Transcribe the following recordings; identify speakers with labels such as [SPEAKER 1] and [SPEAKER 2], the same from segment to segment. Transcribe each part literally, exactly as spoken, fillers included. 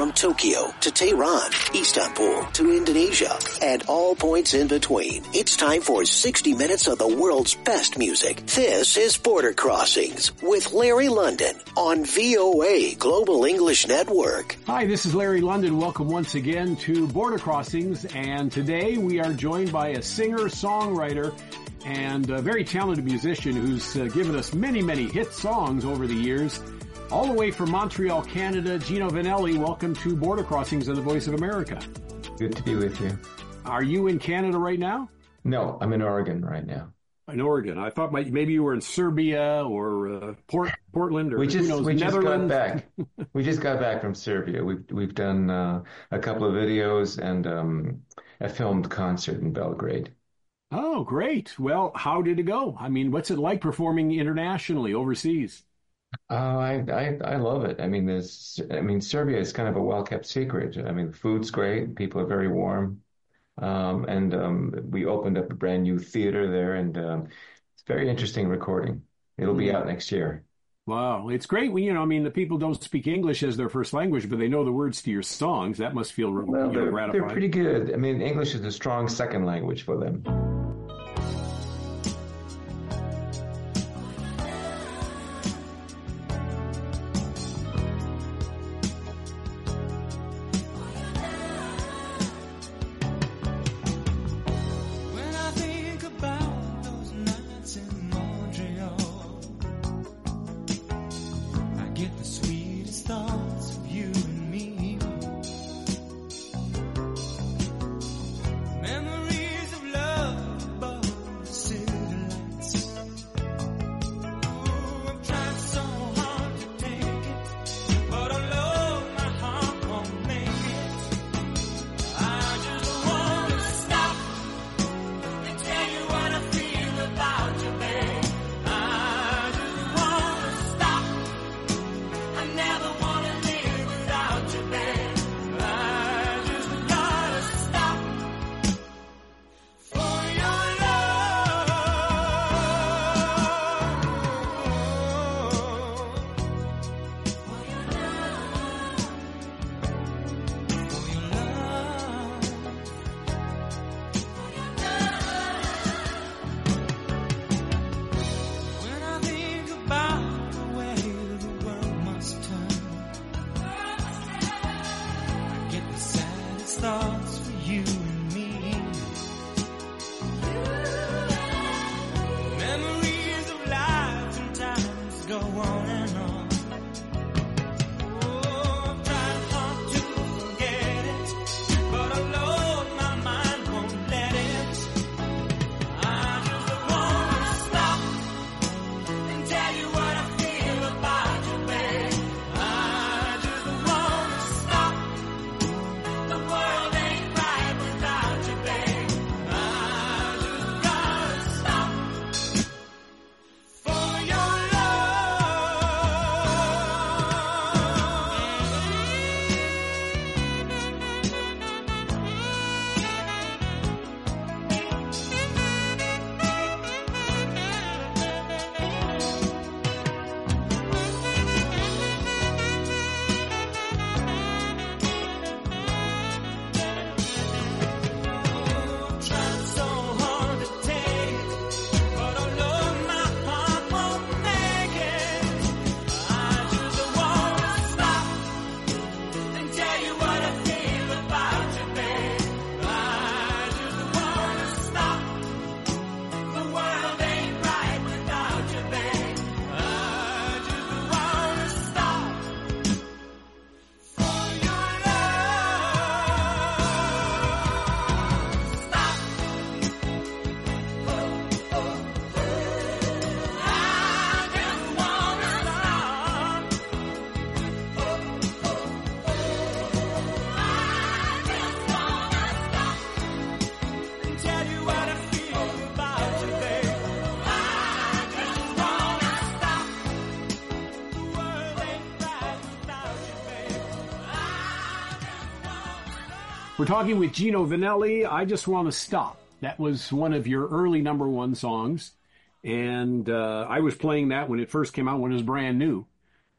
[SPEAKER 1] From Tokyo to Tehran, Istanbul to Indonesia, and all points in between. It's time for sixty minutes of the world's best music. This is Border Crossings with Larry London on V O A Global English Network.
[SPEAKER 2] Hi, this is Larry London. Welcome once again to Border Crossings. And today we are joined by a singer-songwriter and a very talented musician who's uh, given us many, many hit songs over the years. All the way from Montreal, Canada, Gino Vannelli, welcome to Border Crossings on the Voice of America.
[SPEAKER 3] Good to be with you.
[SPEAKER 2] Are you in Canada right now?
[SPEAKER 3] No, I'm in Oregon right now.
[SPEAKER 2] In Oregon. I thought maybe you were in Serbia or uh, Port, Portland or
[SPEAKER 3] we just,
[SPEAKER 2] who knows,
[SPEAKER 3] we just
[SPEAKER 2] Netherlands.
[SPEAKER 3] got back. We just got back from Serbia. We've we've done uh, a couple of videos and um, a filmed concert in Belgrade.
[SPEAKER 2] Oh, great. Well, how did it go? I mean, what's it like performing internationally, overseas?
[SPEAKER 3] Oh, I, I I love it. I mean, there's I mean, Serbia is kind of a well-kept secret. I mean, the food's great. People are very warm. Um, and um, we opened up a brand new theater there, and um, it's a very interesting recording. It'll be out next year.
[SPEAKER 2] Wow. It's great when, you know, I mean, the people don't speak English as their first language, but they know the words to your songs. That must feel
[SPEAKER 3] well,
[SPEAKER 2] you know,
[SPEAKER 3] they're,
[SPEAKER 2] gratifying.
[SPEAKER 3] they're pretty good. I mean, English is a strong second language for them.
[SPEAKER 2] We're talking with Gino Vannelli. I Just Want to Stop. That was one of your early number one songs. And uh, I was playing that when it first came out, when it was brand new.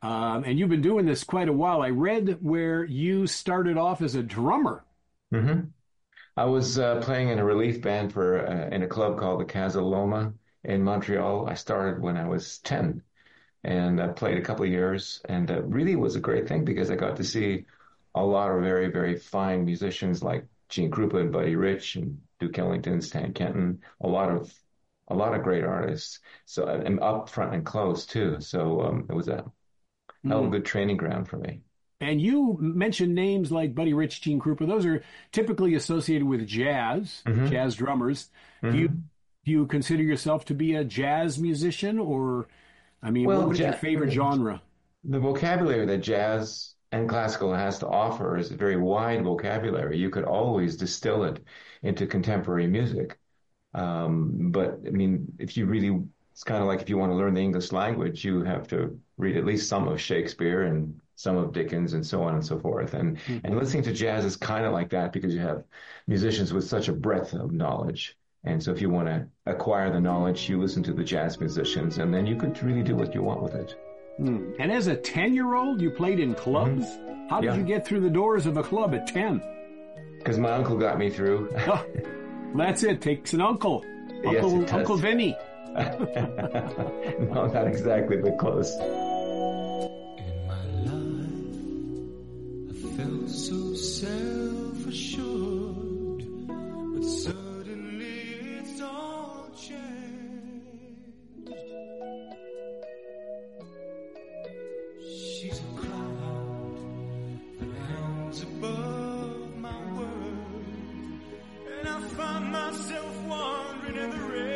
[SPEAKER 2] Um, and you've been doing this quite a while. I read where you started off as a drummer.
[SPEAKER 3] Mm-hmm. I was uh, playing in a relief band for uh, in a club called the Casa Loma in Montreal. I started when I was ten, and I played a couple of years, and it really was a great thing because I got to see a lot of very, very fine musicians like Gene Krupa and Buddy Rich and Duke Ellington, Stan Kenton, a lot of a lot of great artists. So and up front and close too. So um, it was a hell of a good training ground for me.
[SPEAKER 2] And you mentioned names like Buddy Rich, Gene Krupa. Those are typically associated with jazz, mm-hmm. jazz drummers. Mm-hmm. Do you do you consider yourself to be a jazz musician, or I mean, well, what is ja- your favorite genre?
[SPEAKER 3] The vocabulary that jazz and classical has to offer is a very wide vocabulary. You could always distill it into contemporary music. Um, but I mean, if you really, it's kind of like if you want to learn the English language, you have to read at least some of Shakespeare and some of Dickens and so on and so forth. And, mm-hmm. and listening to jazz is kind of like that because you have musicians with such a breadth of knowledge. And so if you want to acquire the knowledge, you listen to the jazz musicians, and then you could really do what you want with it.
[SPEAKER 2] Mm. And as a ten-year-old, you played in clubs? Mm-hmm. How did yeah. you get through the doors of a club at ten?
[SPEAKER 3] Because my uncle got me through.
[SPEAKER 2] Oh, that's it. Takes an uncle. Uncle,
[SPEAKER 3] yes,
[SPEAKER 2] Uncle Vinny.
[SPEAKER 3] No, not exactly, but close.
[SPEAKER 4] In my life, I felt so self-assured, but suddenly it's all changed. She's a cloud that hangs above my world, and I find myself wandering in the rain.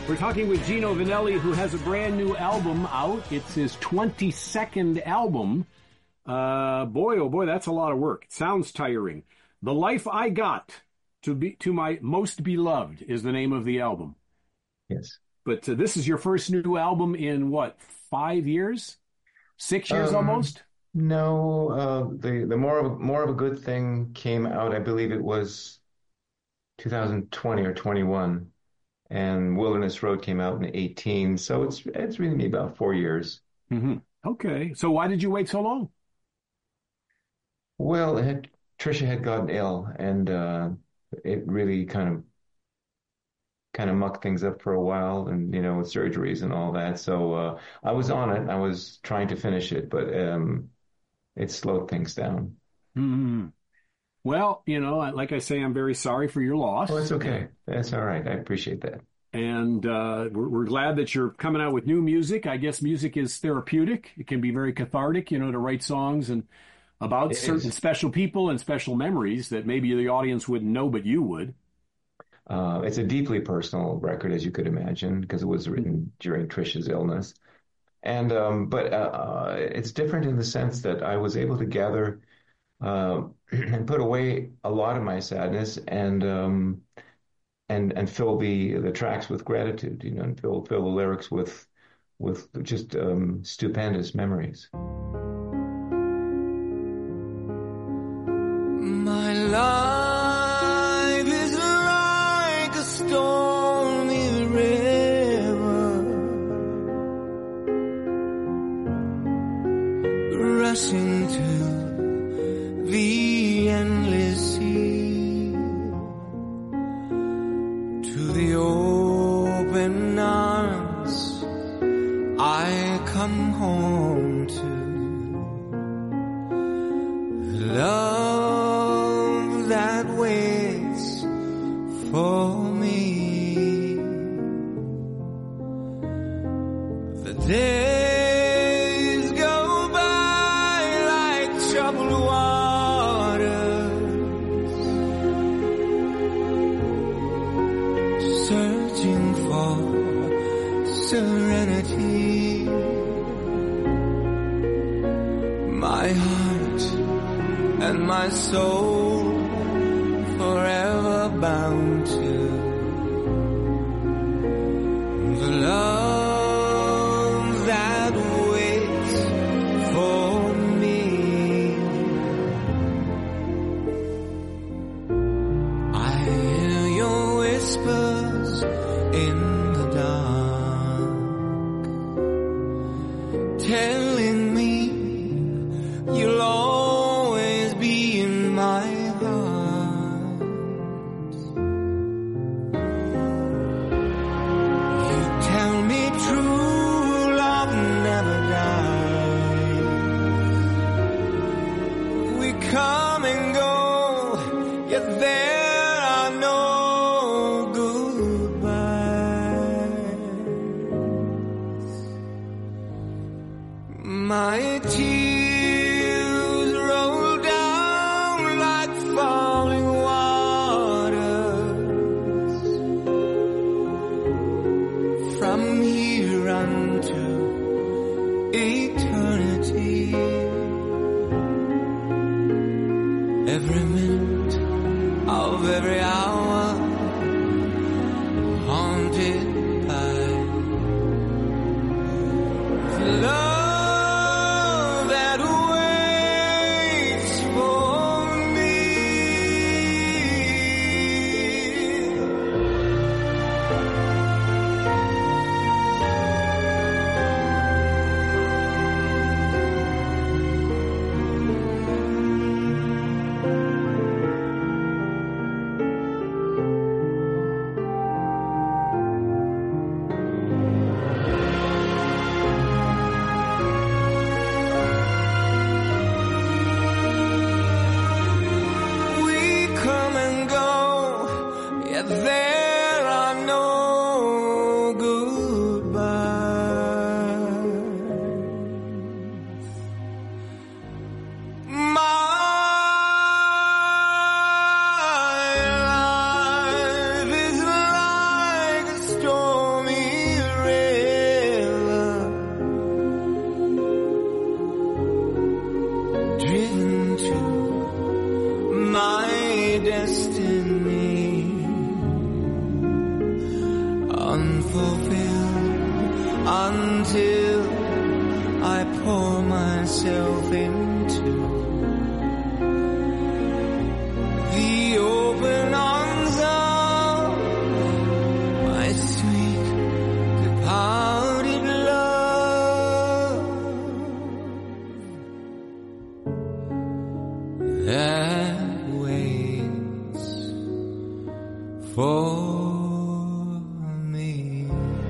[SPEAKER 2] We're talking with Gino Vannelli, who has a brand new album out. It's his twenty-second album. Uh, boy, oh boy, that's a lot of work. It sounds tiring. The Life I Got to Be to My Most Beloved is the name of the album.
[SPEAKER 3] Yes.
[SPEAKER 2] But uh, this is your first new album in what, five years? Six years
[SPEAKER 3] Um,
[SPEAKER 2] almost?
[SPEAKER 3] No, uh, the the more of, more of a good thing came out. I believe it was two thousand twenty or twenty-one, and Wilderness Road came out in eighteen. So it's it's really been about four years.
[SPEAKER 2] Mm-hmm. Okay. So why did you wait so long?
[SPEAKER 3] Well, it had, Trisha had gotten ill, and uh, it really kind of kind of mucked things up for a while, and you know, with surgeries and all that. So uh, I was on it. I was trying to finish it, but um, it slowed things down.
[SPEAKER 2] Mm-hmm. Well, you know, like I say, I'm very sorry for your loss.
[SPEAKER 3] Oh, it's okay. That's all right. I appreciate that.
[SPEAKER 2] And uh, we're, we're glad that you're coming out with new music. I guess music is therapeutic. It can be very cathartic, you know, to write songs and about
[SPEAKER 3] It
[SPEAKER 2] certain
[SPEAKER 3] is.
[SPEAKER 2] special people and special memories that maybe the audience wouldn't know, but you would.
[SPEAKER 3] Uh, it's a deeply personal record, as you could imagine, because it was written during Trisha's illness. And um, but uh, uh, it's different in the sense that I was able to gather uh, and put away a lot of my sadness and um, and and fill the the tracks with gratitude, you know, and fill fill the lyrics with with just um, stupendous memories.
[SPEAKER 4] My life is like a stormy river rushing to the endless sea, to the open arms I come home to. Love that waits for me. The days go by like troubled waters, searching for serenity. My heart and my soul forever bound to the love that waits for me. I hear your whispers in the dark, telling me you'll always be in my heart. You tell me true love never dies. We come and go, yet there are no goodbyes. My tears roll down like falling waters from here unto eternity. Every minute of every hour haunted by the love that waits for me. fulfilled until I pour myself into the open arms of my sweet departed love that waits for me.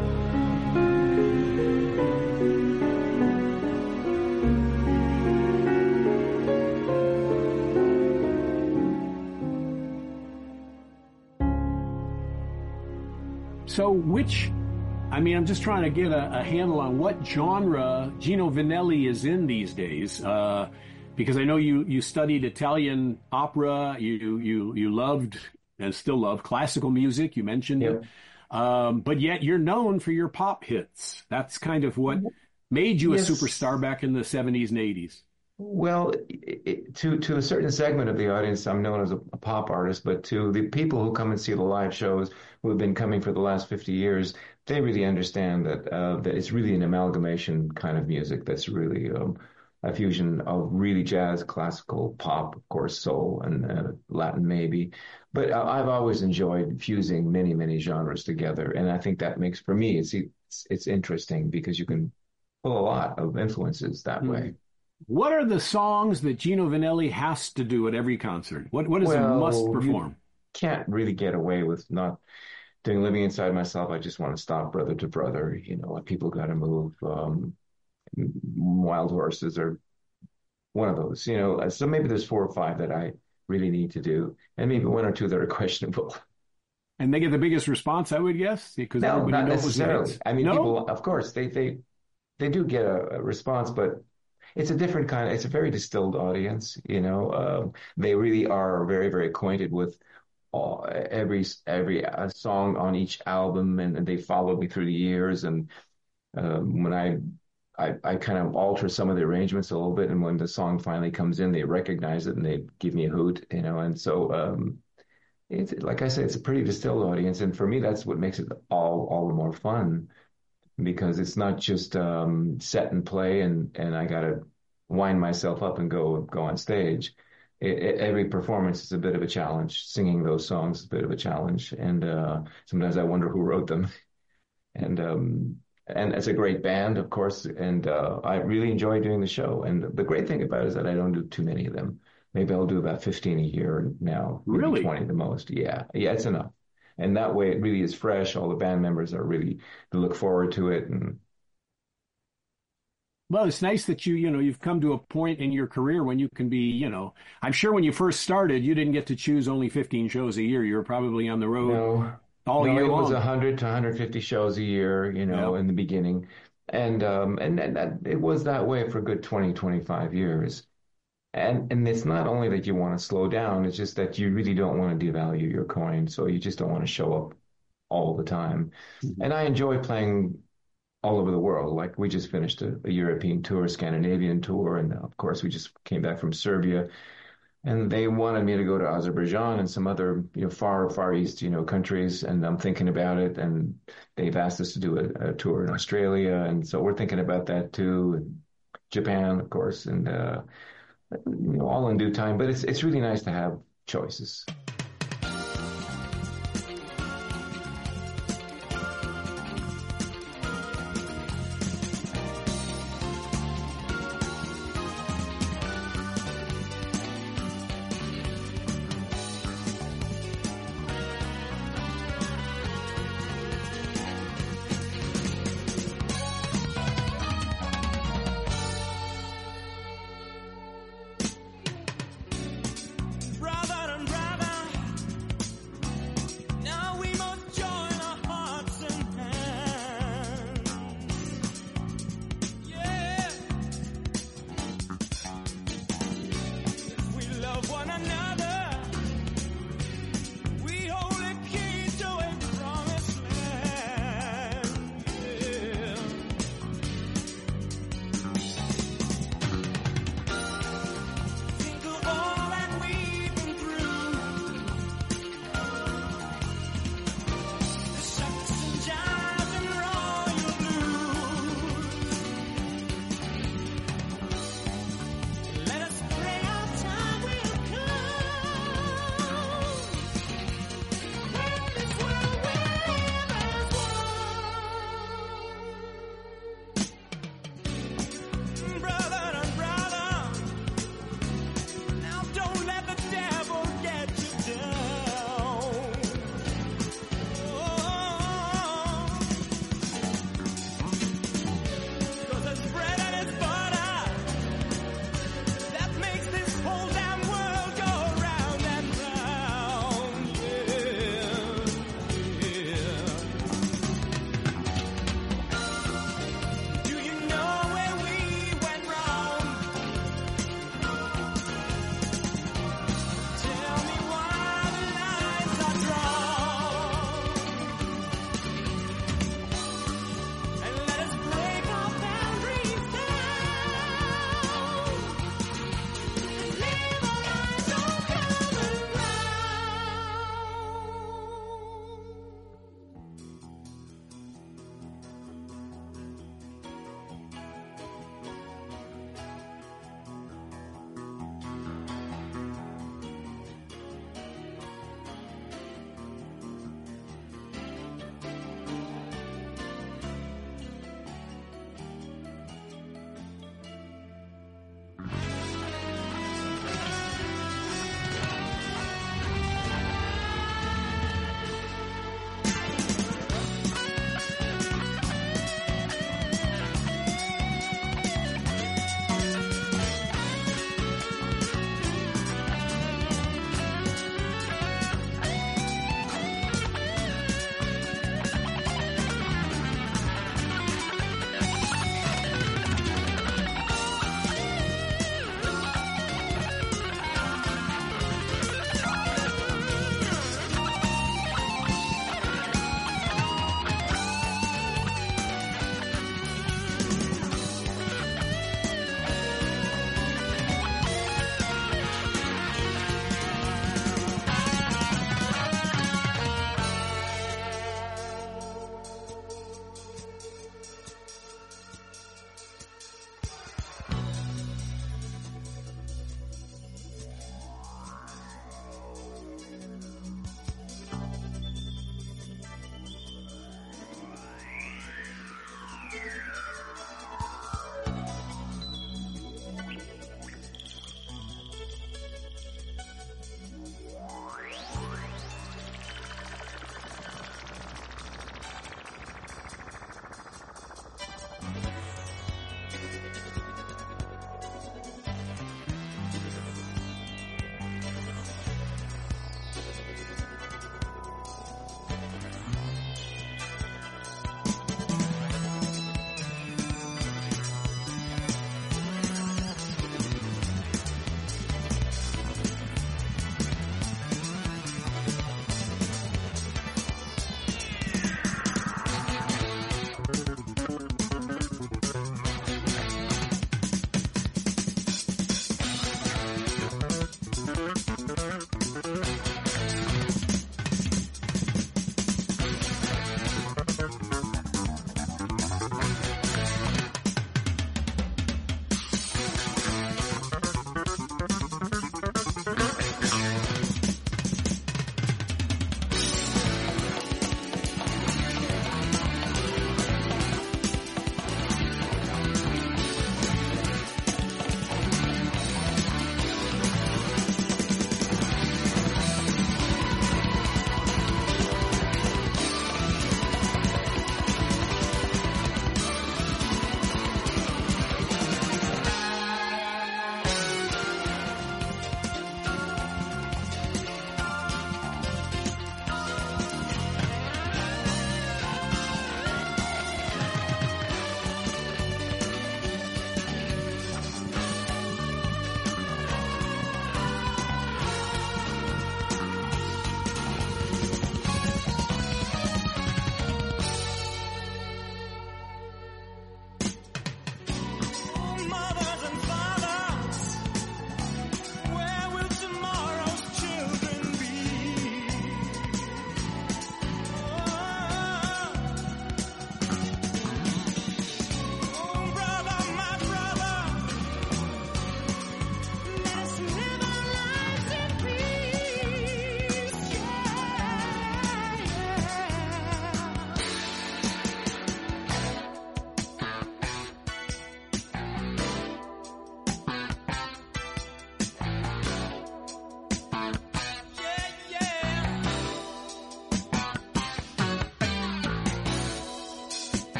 [SPEAKER 2] So which, I mean, I'm just trying to get a, a handle on what genre Gino Vannelli is in these days, uh, because I know you, you studied Italian opera, you, you, you loved and still love classical music, you mentioned
[SPEAKER 3] Yep.
[SPEAKER 2] it, um, but yet you're known for your pop hits. That's kind of what made you
[SPEAKER 3] Yes.
[SPEAKER 2] a superstar back in the seventies and eighties.
[SPEAKER 3] Well, it, it, to to a certain segment of the audience, I'm known as a, a pop artist, but to the people who come and see the live shows, who have been coming for the last fifty years, they really understand that uh, that it's really an amalgamation kind of music that's really um, a fusion of really jazz, classical, pop, of course, soul, and uh, Latin maybe. But I- I've always enjoyed fusing many, many genres together, and I think that makes, for me, it's it's, it's interesting because you can pull a lot of influences that
[SPEAKER 2] Mm.
[SPEAKER 3] way.
[SPEAKER 2] What are the songs that Gino Vannelli has to do at every concert? What What is a
[SPEAKER 3] Well,
[SPEAKER 2] must
[SPEAKER 3] you-
[SPEAKER 2] perform?
[SPEAKER 3] Can't really get away with not doing Living Inside Myself. I just want to stop Brother to Brother. You know, People Gotta Move. Um, Wild Horses are one of those. You know, so maybe there's four or five that I really need to do, and maybe one or two that are questionable.
[SPEAKER 2] And they get the biggest response, I would guess, because
[SPEAKER 3] No,
[SPEAKER 2] everybody
[SPEAKER 3] not
[SPEAKER 2] knows the
[SPEAKER 3] necessarily.
[SPEAKER 2] hits.
[SPEAKER 3] I mean,
[SPEAKER 2] No?
[SPEAKER 3] people, of course, they they they do get a, a response, but it's a different kind. It's a very distilled audience. You know, um, they really are very, very acquainted with all, every every uh, song on each album, and, and they followed me through the years. And um, when I, I I kind of alter some of the arrangements a little bit, and when the song finally comes in, they recognize it and they give me a hoot. You know, and so. Um, It's like I said, it's a pretty distilled audience, and for me, that's what makes it all all the more fun, because it's not just um, set and play, and and I gotta wind myself up and go go on stage. It, it, every performance is a bit of a challenge. Singing those songs is a bit of a challenge, and uh, sometimes I wonder who wrote them. And um, and it's a great band, of course, and uh, I really enjoy doing the show. And the great thing about it is that I don't do too many of them. Maybe I'll do about fifteen a year now. Maybe
[SPEAKER 2] Really?
[SPEAKER 3] twenty the most. Yeah. Yeah, it's enough. And that way it really is fresh. All the band members are really, they look forward to it. And
[SPEAKER 2] Well, it's nice that you, you know, you've come to a point in your career when you can be, you know, I'm sure when you first started, you didn't get to choose only fifteen shows a year. You were probably on the road
[SPEAKER 3] no,
[SPEAKER 2] all
[SPEAKER 3] no,
[SPEAKER 2] year
[SPEAKER 3] it
[SPEAKER 2] long.
[SPEAKER 3] was one hundred to one hundred fifty shows a year, you know,
[SPEAKER 2] Yeah.
[SPEAKER 3] in the beginning. And um and, and that, it was that way for a good twenty, twenty-five years. And and it's not only that you want to slow down, it's just that you really don't want to devalue your coin. So you just don't want to show up all the time.
[SPEAKER 2] Mhm.
[SPEAKER 3] And I enjoy playing all over the world. Like we just finished a, a European tour, Scandinavian tour, and of course we just came back from Serbia. And they wanted me to go to Azerbaijan and some other, you know, far, far east, you know, countries. And I'm thinking about it. And they've asked us to do a, a tour in Australia. And so we're thinking about that too. And Japan, of course, and, uh, you know, all in due time. But it's, it's really nice to have choices.
[SPEAKER 4] Brother and brother,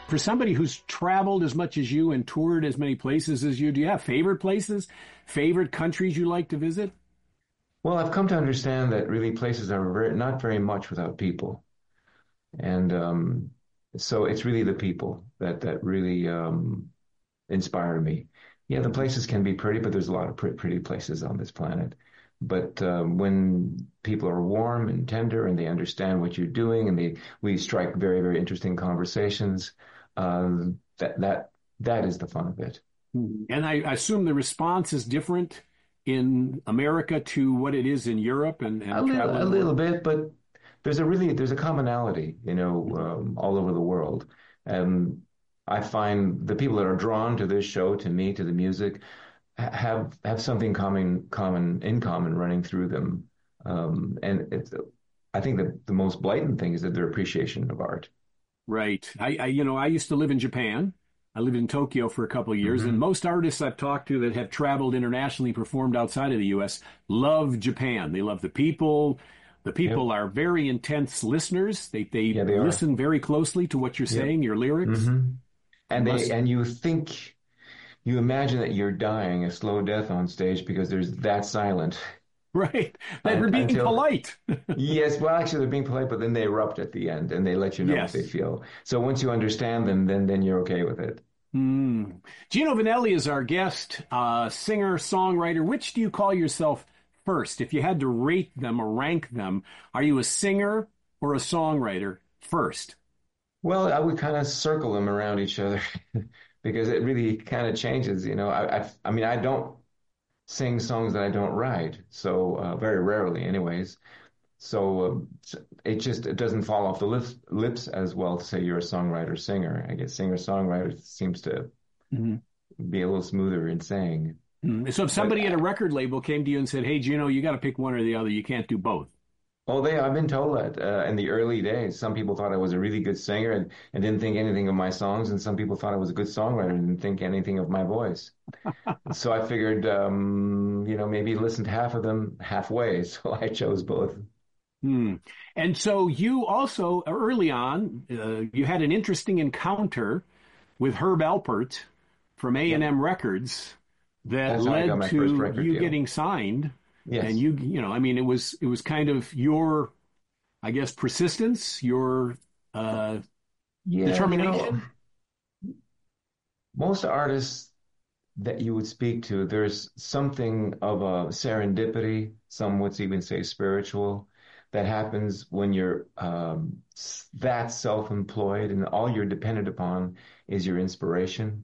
[SPEAKER 2] For somebody who's traveled as much as you and toured as many places as you, do you have favorite places, favorite countries you like to visit?
[SPEAKER 3] Well, I've come to understand that really places are very, not very much without people. And um, so it's really the people that, that really um, inspire me. Yeah, the places can be pretty, but there's a lot of pretty, pretty places on this planet. But um, when people are warm and tender and they understand what you're doing and they we strike very, very interesting conversations, um, that that that is the fun of it.
[SPEAKER 2] And I assume the response is different in America to what it is in Europe and, and
[SPEAKER 3] A little,
[SPEAKER 2] traveling
[SPEAKER 3] a
[SPEAKER 2] the
[SPEAKER 3] little
[SPEAKER 2] world?
[SPEAKER 3] bit, but there's a really there's a commonality, you know, um, all over the world. And I find the people that are drawn to this show, to me, to the music, ha- have have something common common in common running through them. Um, and it's, I think that the most blatant thing is that their appreciation of art.
[SPEAKER 2] Right. I, I, you know, I used to live in Japan. I lived in Tokyo for a couple of years,
[SPEAKER 3] Mm-hmm.
[SPEAKER 2] and most artists I've talked to that have traveled internationally, performed outside of the U S, love Japan. They love the people. The people
[SPEAKER 3] Yep.
[SPEAKER 2] are very intense listeners. They they
[SPEAKER 3] Yeah, they are.
[SPEAKER 2] listen very closely to what you're
[SPEAKER 3] Yep.
[SPEAKER 2] saying, your lyrics.
[SPEAKER 3] Mm-hmm. And
[SPEAKER 2] Must-
[SPEAKER 3] they and you think you imagine that you're dying a slow death on stage because there's that silent.
[SPEAKER 2] Right. That
[SPEAKER 3] Un-
[SPEAKER 2] we're being
[SPEAKER 3] until-
[SPEAKER 2] polite.
[SPEAKER 3] Yes, well, actually, they're being polite, but then they erupt at the end and they let you know
[SPEAKER 2] Yes.
[SPEAKER 3] what they feel. So once you understand them, then then you're okay with it.
[SPEAKER 2] Hmm. Gino Vanelli is our guest, uh, singer, songwriter. Which do you call yourself first? If you had to rate them or rank them, are you a singer or a songwriter first?
[SPEAKER 3] Well, I would kind of circle them around each other because it really kind of changes. You know, I, I, I mean, I don't sing songs that I don't write, so uh, very rarely, anyways. So um, it just it doesn't fall off the lips, lips as well to say you're a songwriter singer. I guess singer songwriter seems to
[SPEAKER 2] Mhm.
[SPEAKER 3] be a little smoother in saying.
[SPEAKER 2] Mm. So if somebody at a record label came to you and said, "Hey, Gino, you got to pick one or the other. You can't do both."
[SPEAKER 3] Oh, they I've been told that uh, in the early days. Some people thought I was a really good singer and, and didn't think anything of my songs, and some people thought I was a good songwriter and didn't think anything of my voice. So I figured, um, you know, maybe listen to half of them halfway. So I chose both.
[SPEAKER 2] Hmm. And so you also early on, uh, you had an interesting encounter with Herb Alpert from A and M Records that
[SPEAKER 3] That's how I got
[SPEAKER 2] led
[SPEAKER 3] my first
[SPEAKER 2] to
[SPEAKER 3] record
[SPEAKER 2] you
[SPEAKER 3] deal.
[SPEAKER 2] getting signed.
[SPEAKER 3] Yes.
[SPEAKER 2] And you, you know, I mean, it was it was kind of your, I guess, persistence, your uh,
[SPEAKER 3] Yeah,
[SPEAKER 2] determination.
[SPEAKER 3] you know, most artists that you would speak to, there's something of a serendipity, some would even say spiritual, that happens when you're um, s- that self-employed and all you're dependent upon is your inspiration.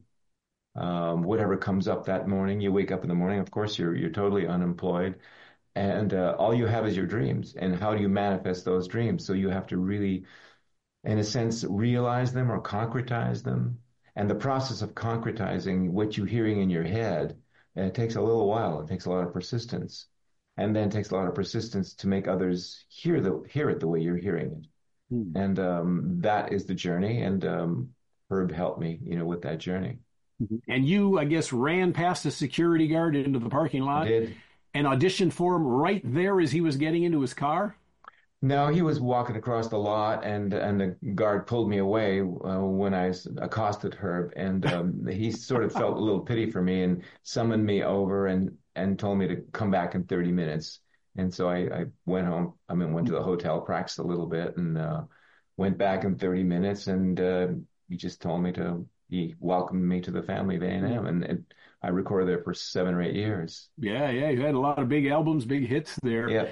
[SPEAKER 3] Um, whatever comes up that morning, you wake up in the morning, of course, you're you're totally unemployed, and uh, all you have is your dreams. And how do you manifest those dreams? So you have to really, in a sense, realize them or concretize them. And the process of concretizing what you're hearing in your head, uh, it takes a little while. It takes a lot of persistence, and then it takes a lot of persistence to make others hear the hear it the way you're hearing it.
[SPEAKER 2] Hmm.
[SPEAKER 3] And um, that is the journey. And um, Herb helped me, you know, with that journey.
[SPEAKER 2] And you, I guess, ran past a security guard into the parking
[SPEAKER 3] I
[SPEAKER 2] lot
[SPEAKER 3] did.
[SPEAKER 2] and auditioned for him right there as he was getting into his car.
[SPEAKER 3] No, he was walking across the lot, and and the guard pulled me away uh, when I s- accosted Herb, and um, he sort of felt a little pity for me and summoned me over and and told me to come back in thirty minutes. And so I, I went home. I mean, went to the hotel, practiced a little bit, and uh, went back in thirty minutes. And uh, he just told me to. He welcomed me to the family of A and M, and, and I recorded there for seven or eight years.
[SPEAKER 2] Yeah, yeah, you had a lot of big albums, big hits there.
[SPEAKER 3] Yeah.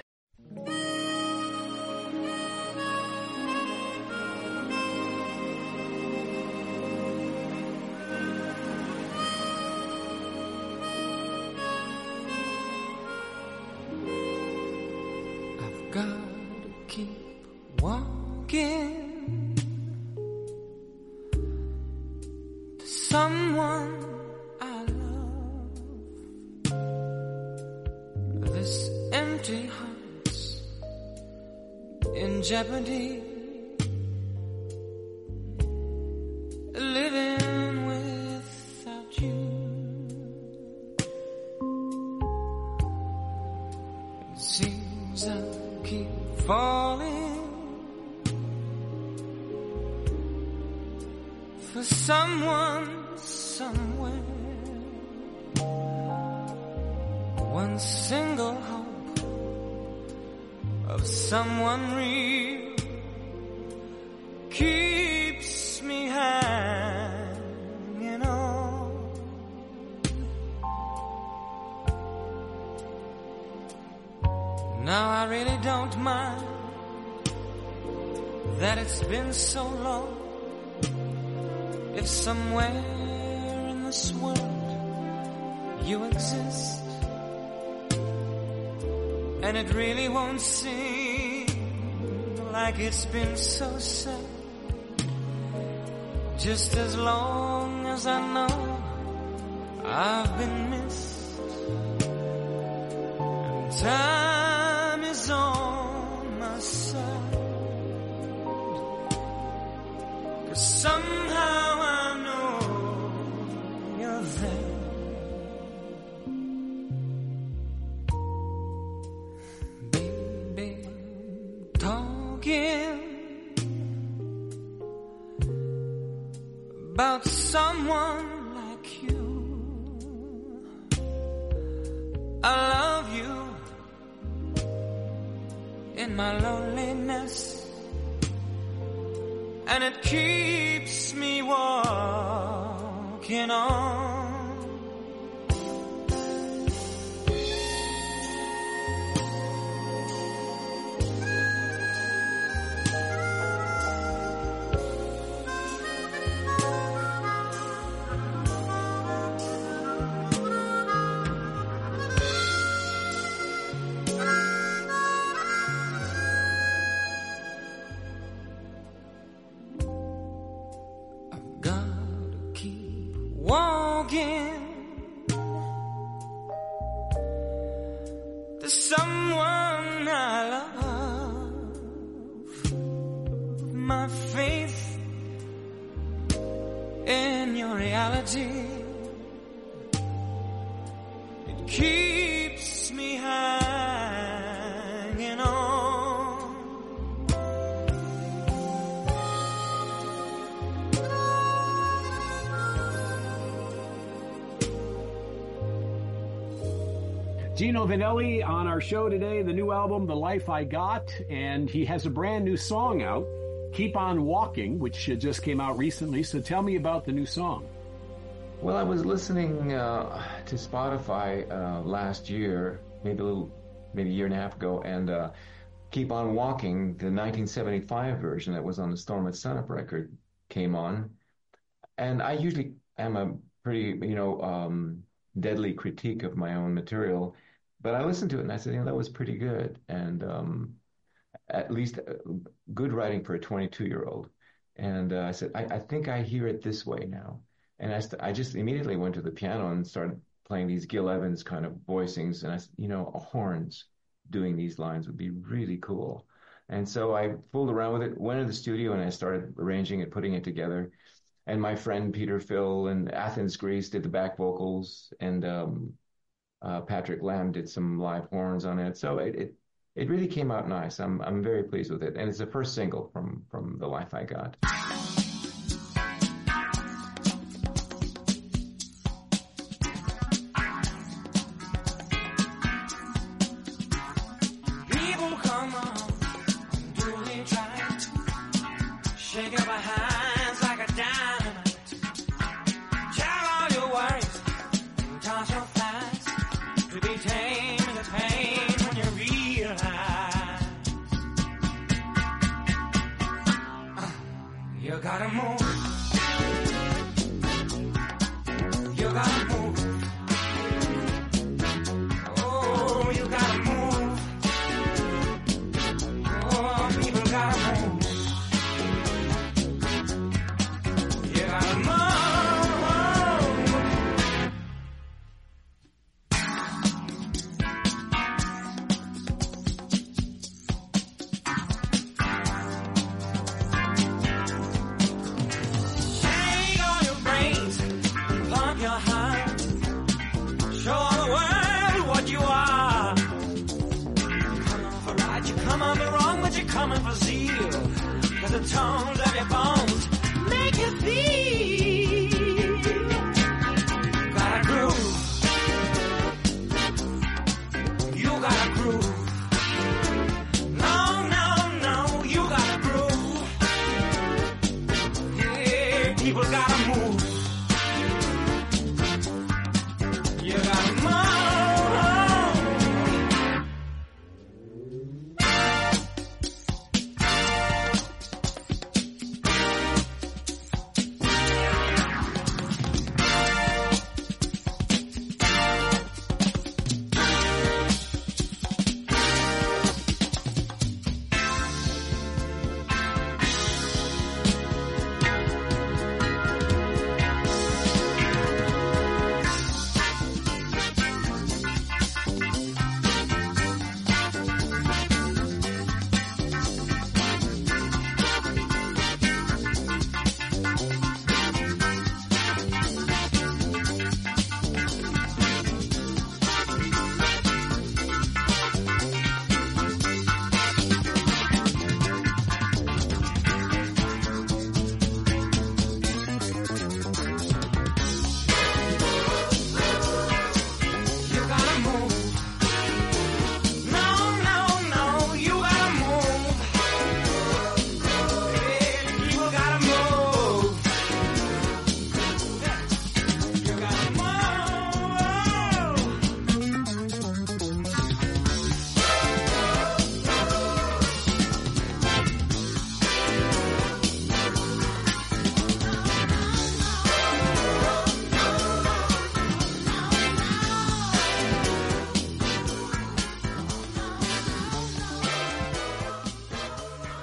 [SPEAKER 4] I've got to keep walking to someone I love. This empty heart's in jeopardy. Living without you. It seems I keep falling for someone somewhere. One single hope of someone real keeps me hanging on. Now I really don't mind that it's been so long. If somewhere in this world you exist, and it really won't seem like it's been so sad, just as long as I know I've been missed, and time is on my side, 'cause somehow I know you're there. Baby, talking about someone like you. I love you in my loneliness, and it keeps me walking on. Walking to someone I love. My faith in your reality, it keeps me hanging on.
[SPEAKER 2] Gino Vannelli on our show today, the new album, The Life I Got, and he has a brand new song out, Keep On Walking, which just came out recently. So tell me about the new song.
[SPEAKER 3] Well, I was listening uh, to Spotify uh, last year, maybe a little, maybe a year and a half ago, and uh, Keep On Walking, the nineteen seventy-five version that was on the Storm at Sunup record, came on. And I usually am a pretty, you know, um, deadly critique of my own material. But I listened to it and I said, you know, that was pretty good. And um, at least uh, good writing for a twenty-two-year-old. And uh, I said, I, I think I hear it this way now. And I, st- I just immediately went to the piano and started playing these Gil Evans kind of voicings. And I said, you know, horns doing these lines would be really cool. And so I fooled around with it, went to the studio, and I started arranging it, putting it together. And my friend Peter Phil in Athens, Greece did the back vocals, and um, uh, Patrick Lamb did some live horns on it. So it, it it really came out nice. I'm I'm very pleased with it, and it's the first single from from The Life I Got.
[SPEAKER 4] People come on, really try to shake up our hands like a dynamite. Tell all your worries, toss your flies, to be tame in the pain when you realize uh, you gotta move. You gotta move. Oh, you gotta move. Oh, people gotta move. You gotta move. Shake all your brains, pump your heart, show the world what you are. Come on for right, you come on the wrong, but you're coming for zeal, 'cause the tones of your bones make you feel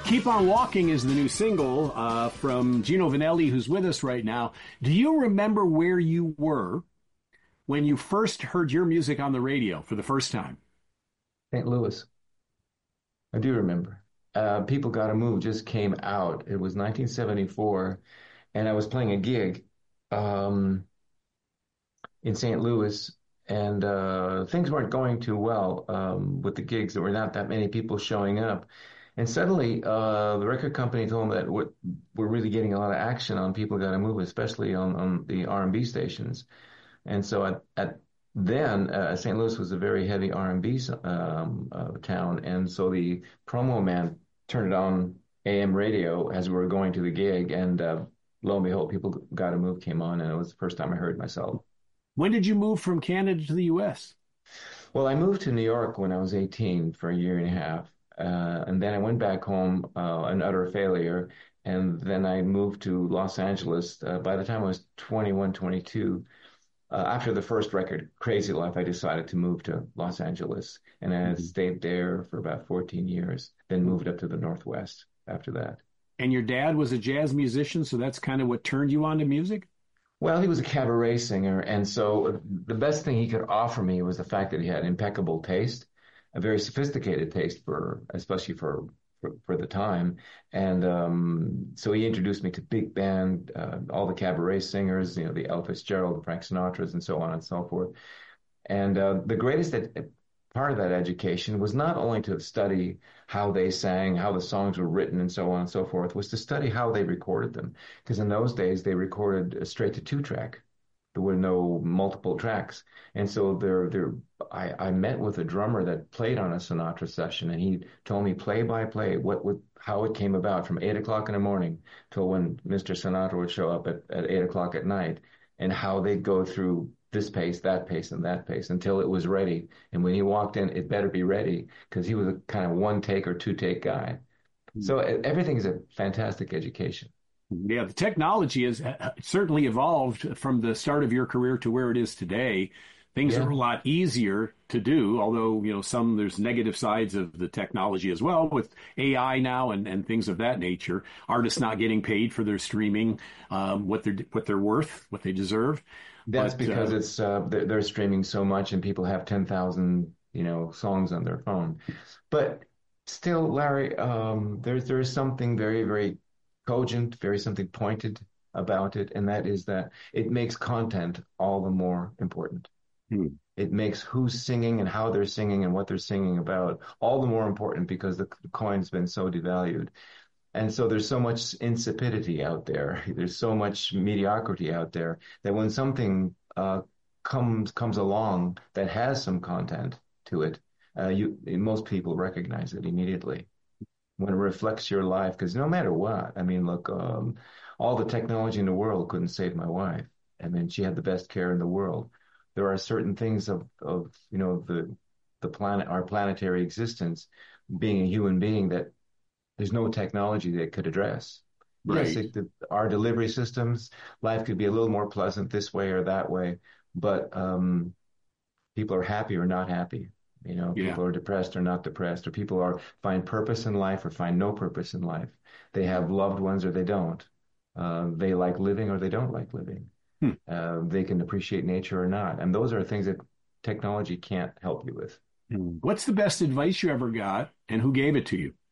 [SPEAKER 2] Keep on Walking is the new single uh, from Gino Vanelli, who's with us right now. Do you remember where you were when you first heard your music on the radio for the first time?
[SPEAKER 3] Saint Louis. I do remember. Uh, People Gotta Move just came out. It was nineteen seventy-four, and I was playing a gig um, in Saint Louis, and uh, things weren't going too well um, with the gigs. There were not that many people showing up. And suddenly, uh, the record company told me that we're, we're really getting a lot of action on People Gotta Move, especially on, on the R and B stations. And so at, at then, uh, Saint Louis was a very heavy R and B um, uh, town. And so the promo man turned it on A M radio as we were going to the gig. And uh, lo and behold, People Gotta Move came on, and it was the first time I heard myself.
[SPEAKER 2] When did you move from Canada to the U S?
[SPEAKER 3] Well, I moved to New York when I was eighteen for a year and a half. Uh, and then I went back home, uh, an utter failure. And then I moved to Los Angeles. Uh, by the time I was twenty-one, twenty-two, uh, after the first record, Crazy Life, I decided to move to Los Angeles. And I mm-hmm. stayed there for about fourteen years, then moved up to the Northwest after that.
[SPEAKER 2] And your dad was a jazz musician, so that's kind of what turned you on to music?
[SPEAKER 3] Well, he was a cabaret singer. And so the best thing he could offer me was the fact that he had impeccable taste. A very sophisticated taste for, especially for, for, for the time. And um, so he introduced me to big band, uh, all the cabaret singers, you know, the Ella Fitzgerald, the Frank Sinatras, and so on and so forth. And uh, the greatest ed- part of that education was not only to study how they sang, how the songs were written, and so on and so forth, was to study how they recorded them. Because in those days, they recorded straight to two-track. There were no multiple tracks. And so there, there, I, I met with a drummer that played on a Sinatra session, and he told me play by play what would, how it came about from eight o'clock in the morning till when Mister Sinatra would show up at, at eight o'clock at night, and how they'd go through this pace, that pace, and that pace until it was ready. And when he walked in, it better be ready, because he was a kind of one take or two take guy. Mm-hmm. So everything is a fantastic education.
[SPEAKER 2] Yeah, the technology has certainly evolved from the start of your career to where it is today. Things yeah. are a lot easier to do, although, you know, some there's negative sides of the technology as well with A I now and, and things of that nature. Artists not getting paid for their streaming, um, what they're what they're worth, what they deserve.
[SPEAKER 3] That's
[SPEAKER 2] but,
[SPEAKER 3] because
[SPEAKER 2] uh,
[SPEAKER 3] it's uh, they're, they're streaming so much, and people have ten thousand, you know, songs on their phone. But still, Larry, um, there's there is something very, very cogent, very something pointed about it, and that is that it makes content all the more important. Hmm. It makes who's singing and how they're singing and what they're singing about all the more important, because the coin's been so devalued. And so there's so much insipidity out there. There's so much mediocrity out there that when something uh, comes comes along that has some content to it, uh, you most people recognize it immediately when it reflects your life. Because no matter what, I mean, look, um, all the technology in the world couldn't save my wife. I mean, she had the best care in the world. There are certain things of, of you know, the the planet, our planetary existence, being a human being, that there's no technology that could address. Right. Yes, it, the, our delivery systems, life could be a little more pleasant this way or that way, but um, people are happy or not happy. You know, yeah. People are depressed or not depressed, or people are find purpose in life or find no purpose in life. They have loved ones or they don't. Uh, they like living or they don't like living. Hmm. Uh, they can appreciate nature or not. And those are things that technology can't help you with.
[SPEAKER 2] What's the best advice you ever got, and who gave it to you?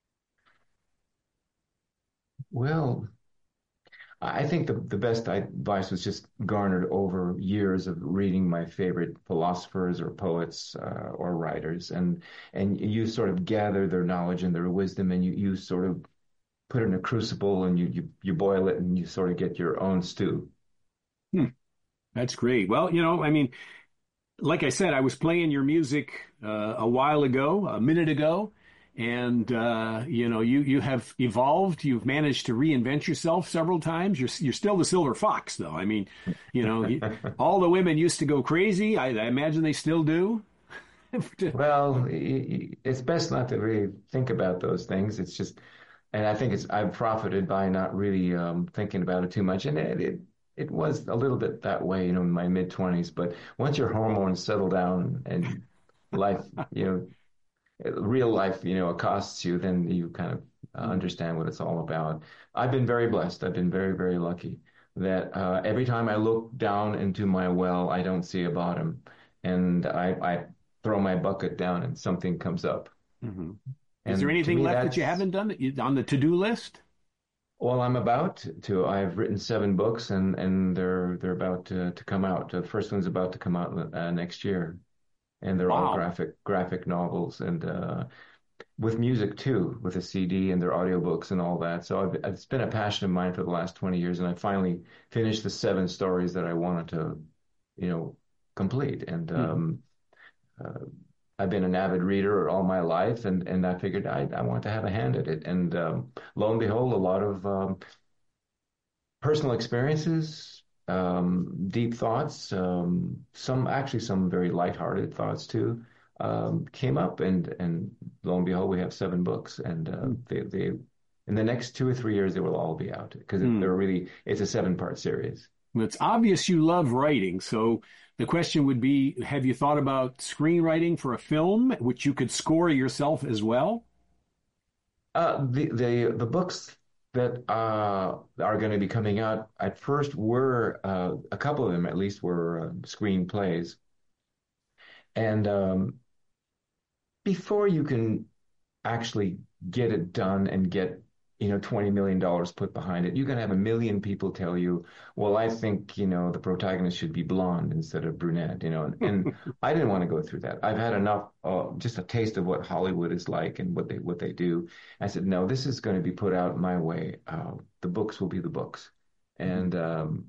[SPEAKER 3] Well, I think the, the best advice was just garnered over years of reading my favorite philosophers or poets uh, or writers. And and you sort of gather their knowledge and their wisdom, and you, you sort of put it in a crucible, and you, you, you boil it, and you sort of get your own stew.
[SPEAKER 2] Hmm. That's great. Well, you know, I mean, like I said, I was playing your music uh, a while ago, a minute ago, and uh, you know, you you have evolved. You've managed to reinvent yourself several times. You're you're still the silver fox, though. I mean, you know, you, all the women used to go crazy. I, I imagine they still do.
[SPEAKER 3] Well, it's best not to really think about those things. It's just, and I think it's I've profited by not really um, thinking about it too much, and it. it It was a little bit that way, you know, in my mid twenties. But once your hormones settle down and life, you know, real life, you know, accosts you, then you kind of uh, understand what it's all about. I've been very blessed. I've been very, very lucky that uh, every time I look down into my well, I don't see a bottom, and I, I throw my bucket down and something comes up.
[SPEAKER 2] Mm-hmm. Is
[SPEAKER 3] And
[SPEAKER 2] there
[SPEAKER 3] to
[SPEAKER 2] anything
[SPEAKER 3] me,
[SPEAKER 2] left that you
[SPEAKER 3] that's
[SPEAKER 2] haven't done that you, on the to-do list?
[SPEAKER 3] well, I'm about to. I've written seven books, and and they're they're about to to come out. The first one's about to come out uh, next year, and they're all
[SPEAKER 2] Wow.
[SPEAKER 3] graphic graphic novels, and uh, with music too, with a C D and their audiobooks and all that. So I've, it's been a passion of mine for the last twenty years, and I finally finished the seven stories that I wanted to, you know, complete. And
[SPEAKER 2] Mm-hmm.
[SPEAKER 3] um, uh, I've been an avid reader all my life, and and I figured I I want to have a hand at it. And um, lo and behold, a lot of um, personal experiences, um, deep thoughts, um, some actually some very lighthearted thoughts too, um, came up, and and lo and behold, we have seven books, and uh, they they in the next two or three years they will all be out because
[SPEAKER 2] Mm-hmm.
[SPEAKER 3] they're really it's a seven part series.
[SPEAKER 2] It's obvious you love writing. So the question would be, have you thought about screenwriting for a film, which you could score yourself as well?
[SPEAKER 3] Uh, the the the books that uh, are going to be coming out at first were uh, a couple of them at least were uh, screenplays, and um, before you can actually get it done and get, you know, twenty million dollars put behind it, you're going to have a million people tell you, well, I think, you know, the protagonist should be blonde instead of brunette, you know, and, and I didn't want to go through that. I've had enough, uh, just a taste of what Hollywood is like and what they, what they do. I said, no, this is going to be put out my way. Uh, the books will be the books. And, um,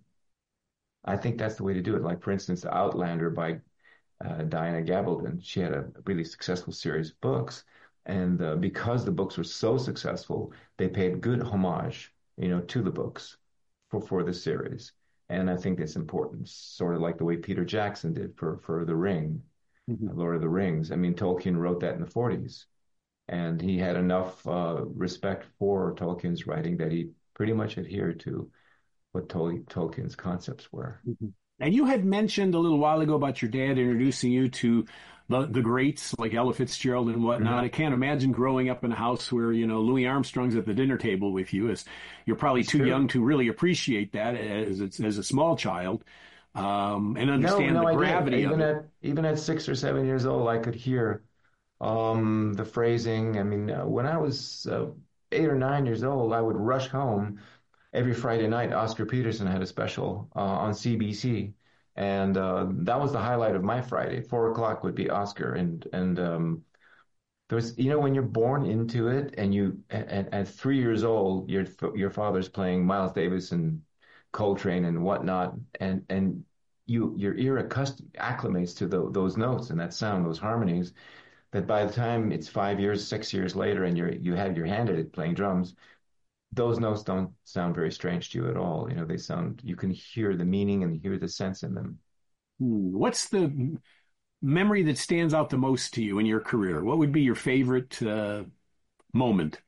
[SPEAKER 3] I think that's the way to do it. Like, for instance, Outlander by uh, Diana Gabaldon. She had a really successful series of books, and uh, because the books were so successful, they paid good homage, you know, to the books for for the series. And I think that's important, sort of like the way Peter Jackson did for for The Ring,
[SPEAKER 2] Mm-hmm.
[SPEAKER 3] Lord of the Rings. I mean, Tolkien wrote that in the forties, and he had enough uh, respect for Tolkien's writing that he pretty much adhered to what Tol- Tolkien's concepts were.
[SPEAKER 2] Mm-hmm. And you had mentioned a little while ago about your dad introducing you to the, the greats like Ella Fitzgerald and whatnot.
[SPEAKER 3] Mm-hmm.
[SPEAKER 2] I can't imagine growing up in a house where, you know, Louis Armstrong's at the dinner table with you. As you're probably
[SPEAKER 3] It's
[SPEAKER 2] too
[SPEAKER 3] true.
[SPEAKER 2] young to really appreciate that as as a small child, um, and
[SPEAKER 3] No,
[SPEAKER 2] understand
[SPEAKER 3] no,
[SPEAKER 2] the
[SPEAKER 3] I did.
[SPEAKER 2] gravity of
[SPEAKER 3] Even
[SPEAKER 2] it.
[SPEAKER 3] at even at six or seven years old, I could hear um, the phrasing. I mean, uh, when I was uh, eight or nine years old, I would rush home every Friday night. Oscar Peterson had a special uh, on C B C, and uh, that was the highlight of my Friday. Four o'clock would be Oscar, and and um, there was, you know, when you're born into it, and you at, at three years old, your your father's playing Miles Davis and Coltrane and whatnot, and and you your ear accustom acclimates to the, those notes and that sound, those harmonies. That by the time it's five years, six years later, and you're you have your hand at it playing drums, those notes don't sound very strange to you at all. You know, they sound, you can hear the meaning and hear the sense in them.
[SPEAKER 2] Hmm. What's the memory that stands out the most to you in your career? What would be your favorite uh, moment?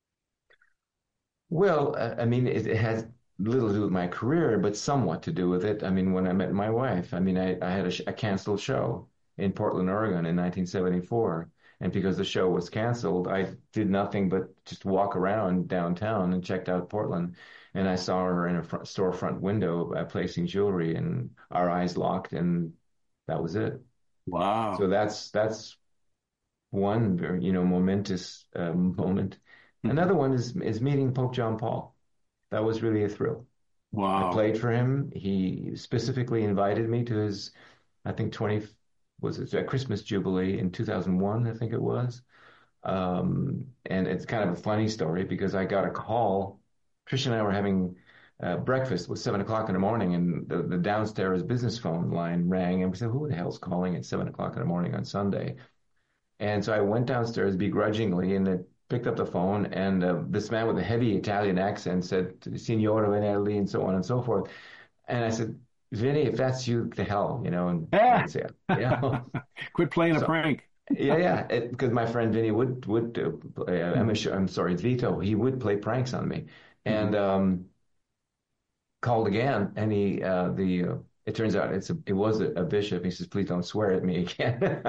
[SPEAKER 3] Well, uh, I mean, it, it has little to do with my career, but somewhat to do with it. I mean, when I met my wife, I mean, I, I had a, sh- a canceled show in Portland, Oregon in nineteen seventy-four. And because the show was canceled, I did nothing but just walk around downtown and checked out Portland. And I saw her in a front, storefront window uh, placing jewelry, and our eyes locked, and that was it. So
[SPEAKER 2] Wow.
[SPEAKER 3] that's that's one very, you know, momentous uh, moment.
[SPEAKER 2] Mhm.
[SPEAKER 3] Another one is is meeting Pope John Paul. That was really a thrill. I
[SPEAKER 2] Wow.
[SPEAKER 3] played for him. He specifically invited me to his, I think twenty was it a Christmas Jubilee in two thousand one, I think it was. Um, and it's kind of a funny story because I got a call. Tricia and I were having uh, breakfast. It was seven o'clock in the morning, and the, the downstairs business phone line rang, and we said, "Who the hell's calling at seven o'clock in the morning on Sunday?" And so I went downstairs begrudgingly, and then picked up the phone, and uh, this man with a heavy Italian accent said, "Signora Vinelli," and so on and so forth. And I said, "Vinny, if that's you, to hell," you know, and I
[SPEAKER 2] Ah!
[SPEAKER 3] didn't say it, you know.
[SPEAKER 2] Quit playing a
[SPEAKER 3] So
[SPEAKER 2] prank.
[SPEAKER 3] yeah, yeah, because my friend Vinny would would uh, play, uh, I'm
[SPEAKER 2] Mhm.
[SPEAKER 3] sure, I'm sorry, Vito, he would play pranks on me,
[SPEAKER 2] Mhm.
[SPEAKER 3] and um, called again, and he uh, the uh, it turns out it's a, it was a, a bishop. He says, please don't swear at me again.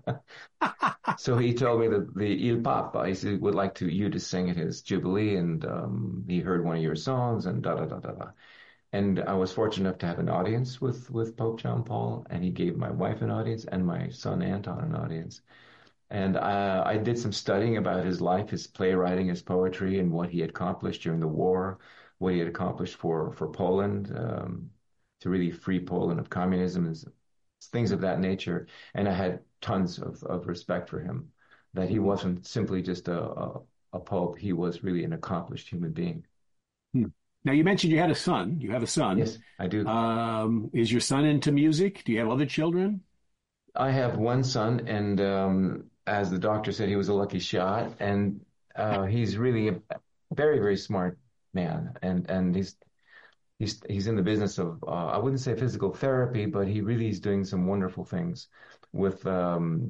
[SPEAKER 3] So he told me that the Il Papa, he said, would like to you to sing at his Jubilee, and um, he heard one of your songs, and da da da da da. And I was fortunate enough to have an audience with, with Pope John Paul, and he gave my wife an audience and my son Anton an audience. And I, I did some studying about his life, his playwriting, his poetry, and what he had accomplished during the war, what he had accomplished for, for Poland, um, to really free Poland of communism, and things of that nature. And I had tons of, of respect for him, that he wasn't simply just a, a, a pope. He was really an accomplished human being.
[SPEAKER 2] Hmm. Now, you mentioned you had a son. You have a son.
[SPEAKER 3] Yes, I do.
[SPEAKER 2] Um, is your son into music? Do you have other children?
[SPEAKER 3] I have one son, and um, as the doctor said, he was a lucky shot. And uh, he's really a very, very smart man. And and he's he's he's in the business of, uh, I wouldn't say physical therapy, but he really is doing some wonderful things with um,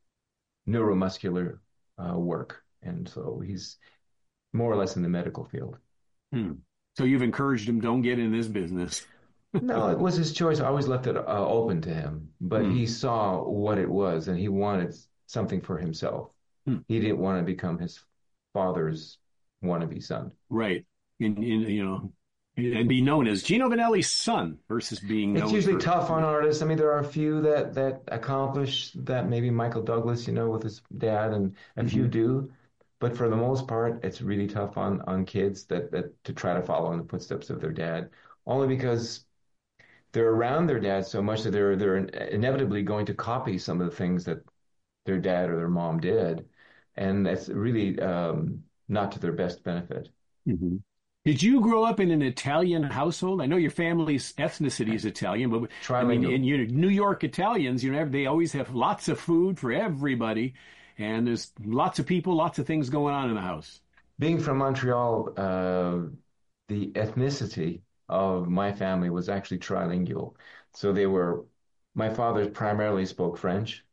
[SPEAKER 3] neuromuscular uh, work. And so he's more or less in the medical field.
[SPEAKER 2] Hmm. So you've encouraged him, don't get in this business.
[SPEAKER 3] No, it was his choice. I always left it uh, open to him, but
[SPEAKER 2] Hmm.
[SPEAKER 3] he saw what it was, and he wanted something for himself.
[SPEAKER 2] Hmm.
[SPEAKER 3] He didn't want to become his father's wannabe son.
[SPEAKER 2] Right. In, in, you know, and be known as Gino Vannelli's son versus being known
[SPEAKER 3] It's usually
[SPEAKER 2] for,
[SPEAKER 3] tough on artists. I mean, there are a few that that accomplish that. Maybe Michael Douglas, you know, with his dad, and a few
[SPEAKER 2] Mhm.
[SPEAKER 3] do. But for the most part, it's really tough on on kids that that to try to follow in the footsteps of their dad, only because they're around their dad so much that they're they're inevitably going to copy some of the things that their dad or their mom did, and that's really um, not to their best benefit.
[SPEAKER 2] Mhm. Did you grow up in an Italian household? I know your family's ethnicity is Italian, but I mean,
[SPEAKER 3] Trilingual.
[SPEAKER 2] in you know, New York Italians, you know, they always have lots of food for everybody, and there's lots of people, lots of things going on in the house.
[SPEAKER 3] Being from Montreal, uh, the ethnicity of my family was actually trilingual. So they were, my father primarily spoke French.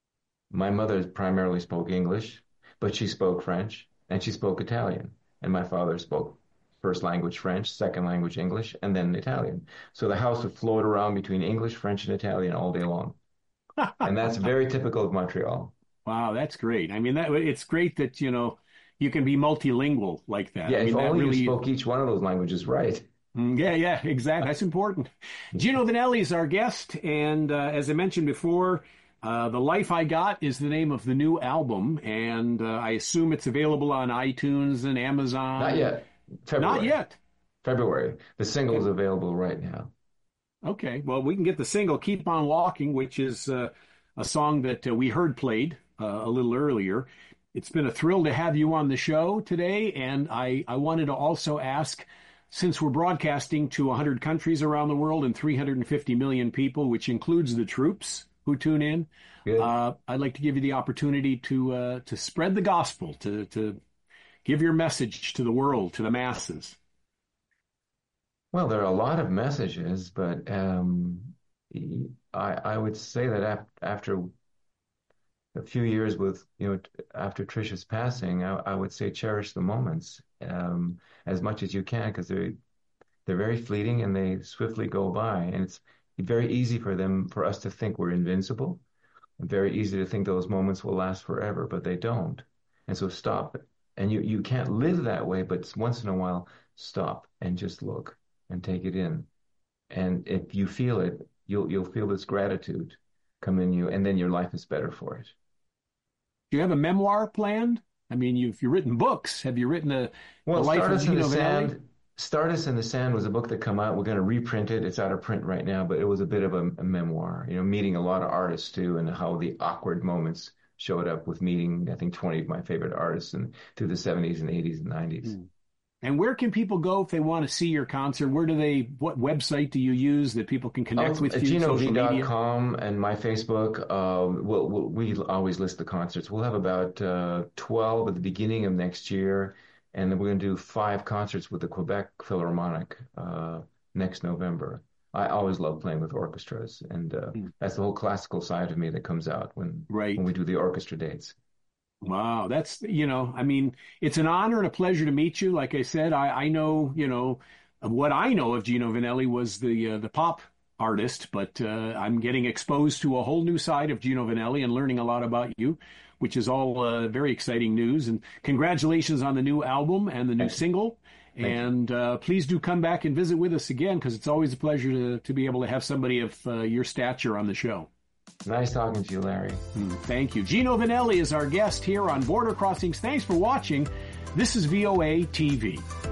[SPEAKER 3] My mother primarily spoke English, but she spoke French and she spoke Italian. And my father spoke first language French, second language English, and then Italian. So the house would float around between English, French, and Italian all day long. And that's very typical of Montreal.
[SPEAKER 2] Wow, that's great. I mean, that it's great that, you know, you can be multilingual like that.
[SPEAKER 3] Yeah,
[SPEAKER 2] I
[SPEAKER 3] if
[SPEAKER 2] mean, that
[SPEAKER 3] only
[SPEAKER 2] really,
[SPEAKER 3] you spoke each one of those languages right.
[SPEAKER 2] Mm, yeah, yeah, exactly. That's important. Gino Vannelli is our guest, and uh, as I mentioned before, uh, The Life I Got is the name of the new album, and uh, I assume it's available on iTunes and Amazon.
[SPEAKER 3] Not yet. February.
[SPEAKER 2] Not yet.
[SPEAKER 3] February. The single is available right now.
[SPEAKER 2] Okay, well, we can get the single "Keep on Walking," which is uh, a song that uh, we heard played uh, a little earlier. It's been a thrill to have you on the show today, and I, I wanted to also ask, since we're broadcasting to one hundred countries around the world and three hundred fifty million people, which includes the troops who tune in, uh, I'd like to give you the opportunity to uh, to spread the gospel, to to give your message to the world, to the masses.
[SPEAKER 3] Well, there are a lot of messages, but um, I I would say that af after a few years with, you know, after Trisha's passing, I, I would say cherish the moments um, as much as you can, because they're they're very fleeting and they swiftly go by, and it's very easy for them for us to think we're invincible, and very easy to think those moments will last forever, but they don't. And so stop it. And you you can't live that way, but once in a while, stop and just look and take it in. And if you feel it, you'll you'll feel this gratitude come in you, and then your life is better for it.
[SPEAKER 2] Do you have a memoir planned? I mean, you've you've written books. Have you written a
[SPEAKER 3] Well,
[SPEAKER 2] the life of
[SPEAKER 3] Stardust in
[SPEAKER 2] Gino
[SPEAKER 3] the
[SPEAKER 2] Vannelli?
[SPEAKER 3] Sand. Stardust in the Sand was a book that come out. We're going to reprint it. It's out of print right now, but it was a bit of a, a memoir. You know, meeting a lot of artists too, and how the awkward moments showed up with meeting, I think, twenty of my favorite artists and through the seventies and eighties and nineties.
[SPEAKER 2] Hmm. And where can people go if they want to see your concert? Where do they? What website do you use that people can connect
[SPEAKER 3] Oh,
[SPEAKER 2] with you?
[SPEAKER 3] Gino V
[SPEAKER 2] Social
[SPEAKER 3] dot
[SPEAKER 2] media.
[SPEAKER 3] com and my Facebook. Um, we'll, we'll, we always list the concerts. We'll have about uh, twelve at the beginning of next year, and then we're going to do five concerts with the Quebec Philharmonic uh, next November. I always love playing with orchestras, and uh,
[SPEAKER 2] Hmm.
[SPEAKER 3] that's the whole classical side of me that comes out when
[SPEAKER 2] Right.
[SPEAKER 3] when we do the orchestra dates.
[SPEAKER 2] Wow, that's, you know, I mean, it's an honor and a pleasure to meet you. Like I said, I, I know, you know, of what I know of Gino Vannelli was the uh, the pop artist, but uh, I'm getting exposed to a whole new side of Gino Vannelli and learning a lot about you, which is all uh, very exciting news. And congratulations on the new album and the new
[SPEAKER 3] Thank
[SPEAKER 2] single.
[SPEAKER 3] Thank
[SPEAKER 2] and uh, please do come back and visit with us again, because it's always a pleasure to, to be able to have somebody of uh, your stature on the show.
[SPEAKER 3] Nice talking to you, Larry.
[SPEAKER 2] Mm, thank you. Gino Vannelli is our guest here on Border Crossings. Thanks for watching. This is V O A T V.